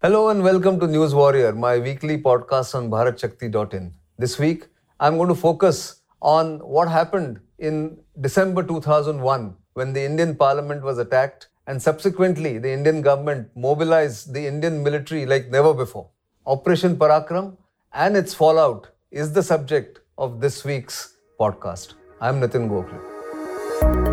Hello and welcome to News Warrior, my weekly podcast on BharatShakti.in. This week, I'm going to focus on what happened in December 2001 when the Indian Parliament was attacked and subsequently the Indian government mobilized the Indian military like never before. Operation Parakram and its fallout is the subject of this week's podcast. I'm Nitin Gokhale.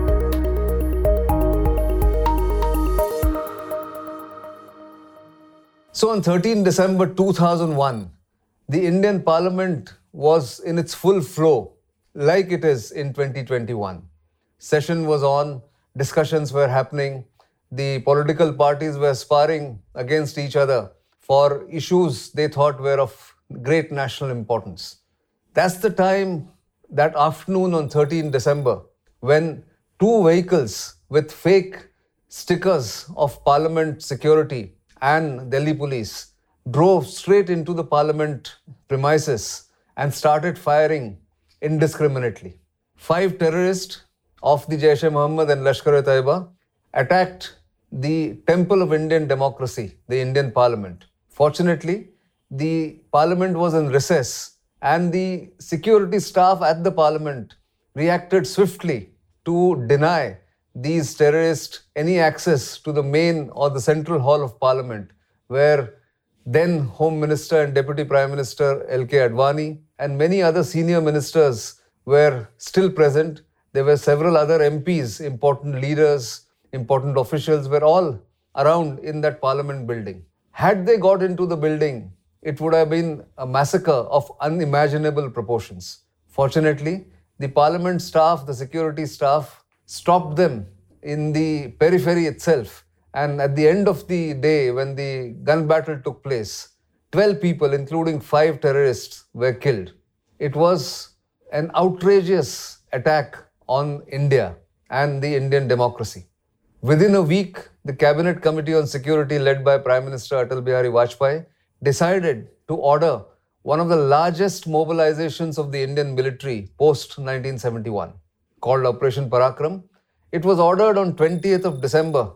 So on 13 December 2001, the Indian Parliament was in its full flow, like it is in 2021. Session was on, discussions were happening, the political parties were sparring against each other for issues they thought were of great national importance. That's the time, that afternoon on 13 December, when two vehicles with fake stickers of Parliament security and Delhi police drove straight into the Parliament premises and started firing indiscriminately. 5 terrorists of the Jaish-e-Mohammed and Lashkar-e-Taiba attacked the temple of Indian democracy, the Indian Parliament. Fortunately, the Parliament was in recess and the security staff at the Parliament reacted swiftly to deny these terrorists any access to the main or the central hall of Parliament, where then Home Minister and Deputy Prime Minister L.K. Advani and many other senior ministers were still present. There were several other MPs, important leaders, important officials were all around in that Parliament building. Had they got into the building, it would have been a massacre of unimaginable proportions. Fortunately, the Parliament staff, the security staff, stopped them in the periphery itself. And at the end of the day, when the gun battle took place, 12 people, including 5 terrorists, were killed. It was an outrageous attack on India and the Indian democracy. Within a week, the Cabinet Committee on Security, led by Prime Minister Atal Bihari Vajpayee, decided to order one of the largest mobilizations of the Indian military post-1971, called Operation Parakram. It was ordered on 20th of December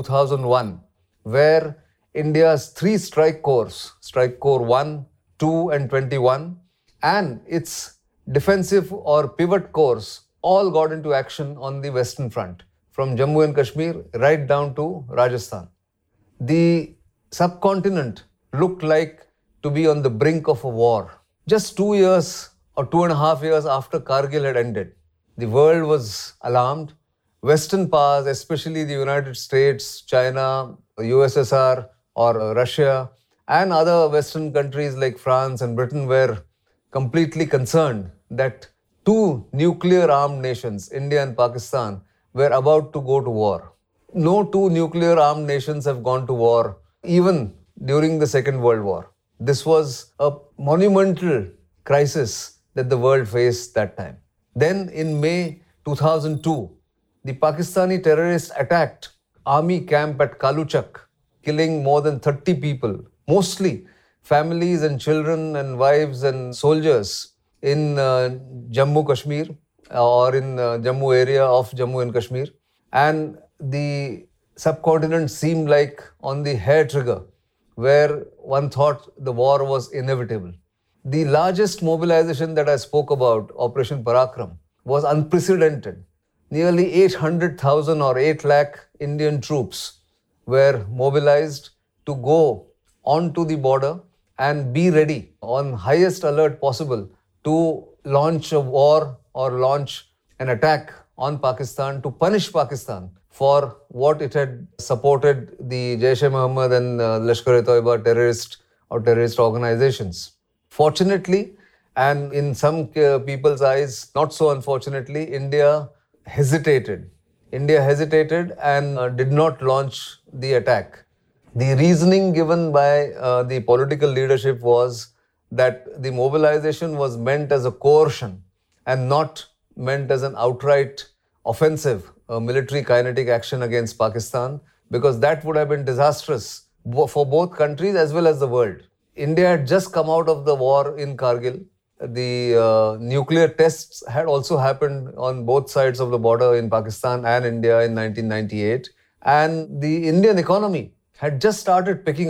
2001, where India's 3 strike corps, Strike Corps 1, 2 and 21, and its defensive or pivot corps all got into action on the Western Front, from Jammu and Kashmir right down to Rajasthan. The subcontinent looked like to be on the brink of a war. Just 2 years or 2.5 years after Kargil had ended, the world was alarmed. Western powers, especially the United States, China, USSR or Russia, and other Western countries like France and Britain were completely concerned that 2 nuclear-armed nations, India and Pakistan, were about to go to war. No 2 nuclear-armed nations have gone to war, even during the Second World War. This was a monumental crisis that the world faced that time. Then in May 2002, the Pakistani terrorists attacked army camp at Kaluchak, killing more than 30 people, mostly families and children and wives and soldiers in Jammu Kashmir or in Jammu area of Jammu and Kashmir. And the subcontinent seemed like on the hair trigger, where one thought the war was inevitable. The largest mobilization that I spoke about, Operation Parakram, was unprecedented. Nearly 800,000 or 8 lakh Indian troops were mobilized to go onto the border and be ready on highest alert possible to launch a war or launch an attack on Pakistan to punish Pakistan for what it had supported the Jaish-e-Mohammed and Lashkar-e-Taiba terrorist organizations. Fortunately, and in some people's eyes, not so unfortunately, India hesitated and did not launch the attack. The reasoning given by the political leadership was that the mobilization was meant as a coercion and not meant as an outright offensive military kinetic action against Pakistan, because that would have been disastrous for both countries as well as the world. India had just come out of the war in Kargil. The nuclear tests had also happened on both sides of the border in Pakistan and India in 1998. And the Indian economy had just started picking up.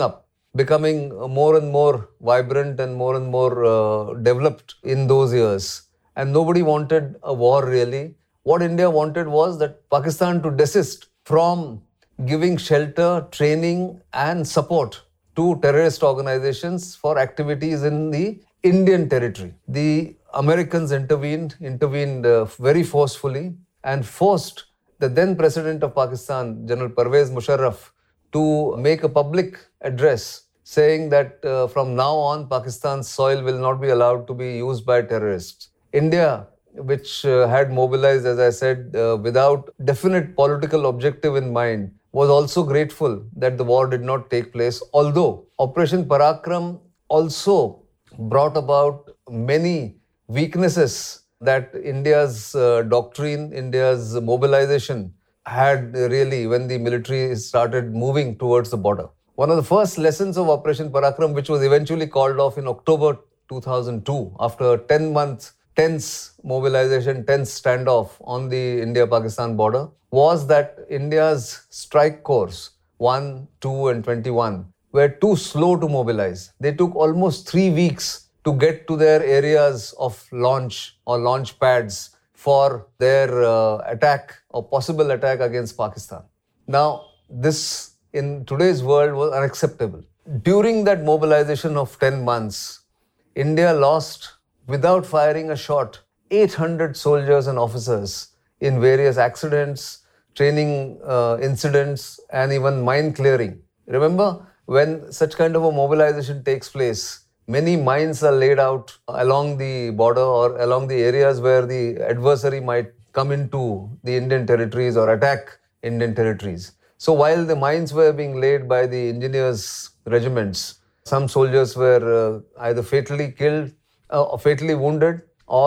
becoming more and more vibrant and more developed in those years. And nobody wanted a war really. What India wanted was that Pakistan to desist from giving shelter, training, and support to terrorist organizations for activities in the Indian territory. The Americans intervened very forcefully and forced the then President of Pakistan, General Pervez Musharraf, to make a public address saying that from now on, Pakistan's soil will not be allowed to be used by terrorists. India, which had mobilized, as I said, without definite political objective in mind, was also grateful that the war did not take place, although Operation Parakram also brought about many weaknesses that India's doctrine, India's mobilization had really when the military started moving towards the border. One of the first lessons of Operation Parakram, which was eventually called off in October 2002, after 10 months tense mobilization, tense standoff on the India-Pakistan border, was that India's strike corps, 1, 2 and 21, were too slow to mobilize. They took almost 3 weeks to get to their areas of launch or launch pads for their attack or possible attack against Pakistan. Now, this in today's world was unacceptable. During that mobilization of 10 months, India lost, without firing a shot, 800 soldiers and officers in various accidents, training incidents, and even mine clearing. Remember, when such kind of a mobilization takes place, many mines are laid out along the border or along the areas where the adversary might come into the Indian territories or attack Indian territories. So while the mines were being laid by the engineers' regiments, some soldiers were either fatally killed, fatally wounded,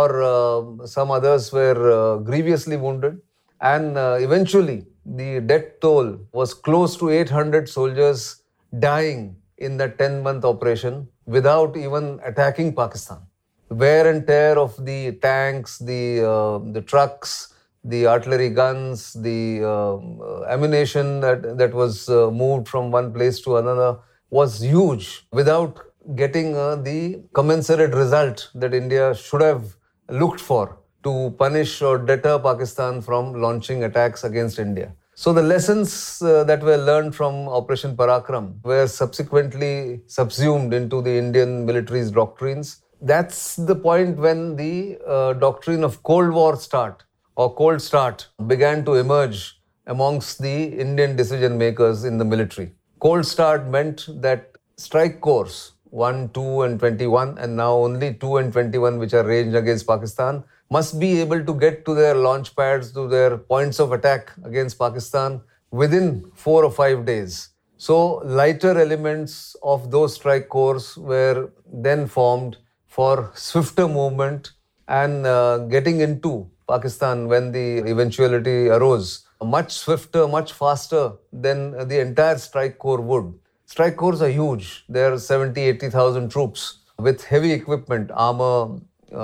or some others were grievously wounded. And eventually, the death toll was close to 800 soldiers dying in that 10-month operation without even attacking Pakistan. Wear and tear of the tanks, the trucks, the artillery guns, the ammunition that was moved from one place to another was huge without getting the commensurate result that India should have looked for to punish or deter Pakistan from launching attacks against India. So the lessons that were learned from Operation Parakram were subsequently subsumed into the Indian military's doctrines. That's the point when the doctrine of Cold War start or Cold Start began to emerge amongst the Indian decision makers in the military. Cold Start meant that strike corps 1, 2 and 21, and now only 2 and 21 which are ranged against Pakistan, must be able to get to their launch pads, to their points of attack against Pakistan within 4 or 5 days. So lighter elements of those strike corps were then formed for swifter movement and getting into Pakistan when the eventuality arose, much swifter, much faster than the entire strike corps would. Strike corps are huge. There are 70,000-80,000 troops with heavy equipment, armor,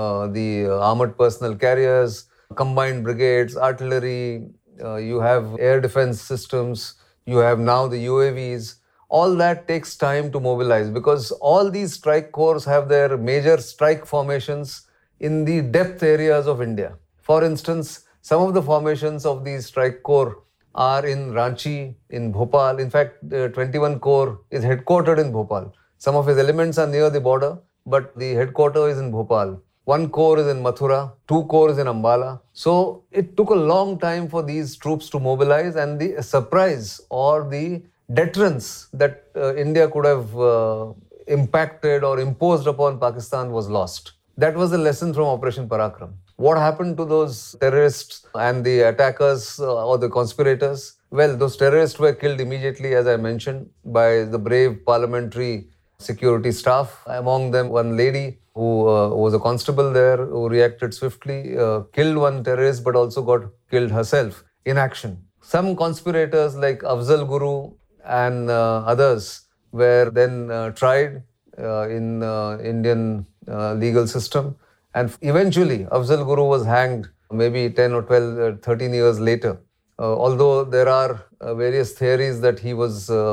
the armored personnel carriers, combined brigades, artillery, you have air defense systems, you have now the UAVs. All that takes time to mobilize because all these strike corps have their major strike formations in the depth areas of India. For instance, some of the formations of these strike corps are in Ranchi, in Bhopal. In fact, 21 Corps is headquartered in Bhopal. Some of his elements are near the border, but the headquarters is in Bhopal. 1 corps is in Mathura, 2 corps is in Ambala. So it took a long time for these troops to mobilize, and the surprise or the deterrence that India could have impacted or imposed upon Pakistan was lost. That was the lesson from Operation Parakram. What happened to those terrorists and the attackers or the conspirators? Well, those terrorists were killed immediately, as I mentioned, by the brave parliamentary security staff. Among them, one lady who was a constable there, who reacted swiftly, killed one terrorist, but also got killed herself in action. Some conspirators like Afzal Guru and others were then tried in Indian legal system. And eventually, Afzal Guru was hanged maybe 10 or 13 years later. Although there are various theories that he was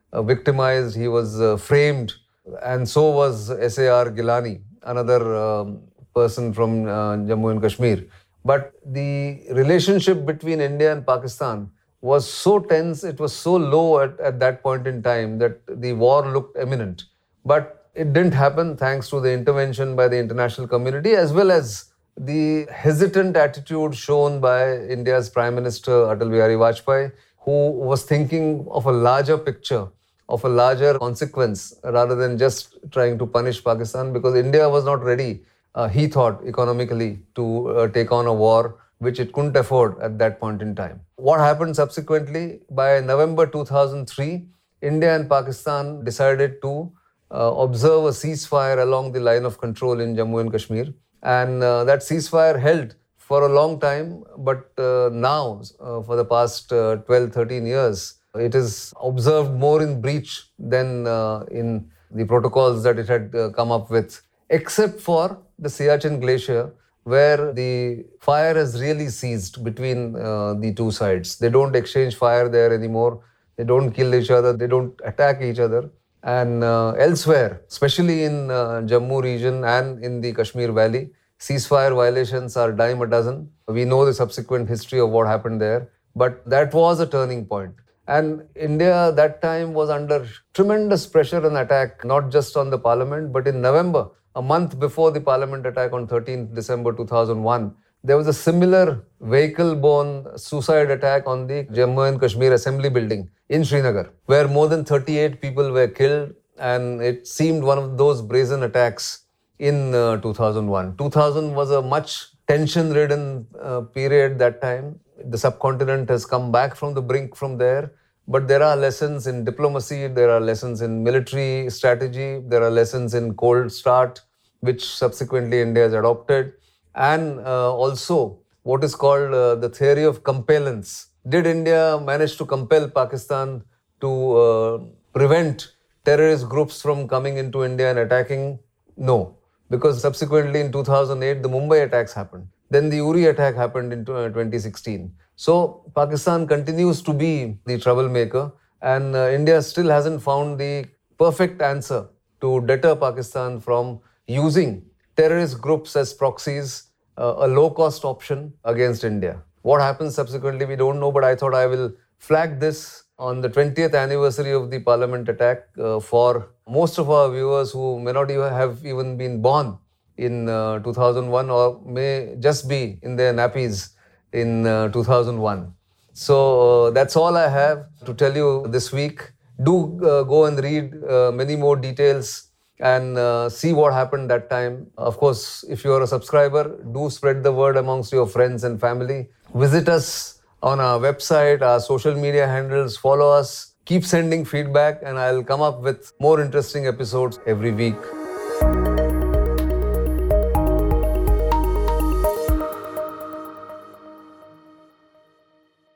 victimized, he was framed, and so was S.A.R. Gilani, another person from Jammu and Kashmir. But the relationship between India and Pakistan was so tense, it was so low at that point in time that the war looked imminent. But it didn't happen thanks to the intervention by the international community as well as the hesitant attitude shown by India's Prime Minister Atal Bihari Vajpayee, who was thinking of a larger picture, of a larger consequence, rather than just trying to punish Pakistan, because India was not ready, he thought, economically to take on a war which it couldn't afford at that point in time. What happened subsequently? By November 2003, India and Pakistan decided to observe a ceasefire along the line of control in Jammu and Kashmir. And that ceasefire held for a long time, but now, for the past 12, 13 years, it is observed more in breach than in the protocols that it had come up with, except for the Siachen Glacier, where the fire has really ceased between the two sides. They don't exchange fire there anymore. They don't kill each other. They don't attack each other. And elsewhere, especially in Jammu region and in the Kashmir Valley, ceasefire violations are dime a dozen. We know the subsequent history of what happened there, but that was a turning point. And India that time was under tremendous pressure and attack, not just on the parliament, but in November, a month before the parliament attack on 13th December 2001, there was a similar vehicle-borne suicide attack on the Jammu and Kashmir Assembly building in Srinagar, where more than 38 people were killed, and it seemed one of those brazen attacks in 2001. 2000 was a much tension-ridden period that time. The subcontinent has come back from the brink from there, but there are lessons in diplomacy, there are lessons in military strategy, there are lessons in cold start, which subsequently India has adopted, and also what is called the theory of compellence. Did India manage to compel Pakistan to prevent terrorist groups from coming into India and attacking? No, because subsequently in 2008, the Mumbai attacks happened. Then the Uri attack happened in 2016. So Pakistan continues to be the troublemaker, and India still hasn't found the perfect answer to deter Pakistan from using terrorist groups as proxies, a low-cost option against India. What happens subsequently, we don't know, but I thought I will flag this on the 20th anniversary of the parliament attack for most of our viewers who may not even been born in 2001 or may just be in their nappies in 2001. So that's all I have to tell you this week. Do go and read many more details and see what happened that time. Of course, if you are a subscriber, do spread the word amongst your friends and family. Visit us on our website, our social media handles, follow us, keep sending feedback, and I'll come up with more interesting episodes every week.